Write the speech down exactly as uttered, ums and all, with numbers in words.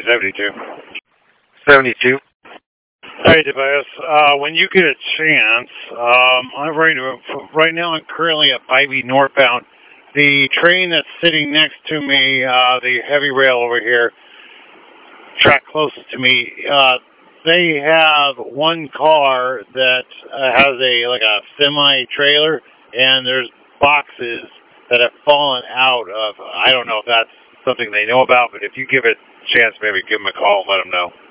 seventy-two. seventy-two. Hey, Tobias. Uh, when you get a chance, um, I'm right, right now I'm currently at Ivy northbound. The train that's sitting next to me, uh, the heavy rail over here, track closest to me, uh, they have one car that uh, has a like a semi-trailer, and there's boxes that have fallen out of. I don't know if that's something they know about, but if you give it a chance, maybe give them a call and let them know.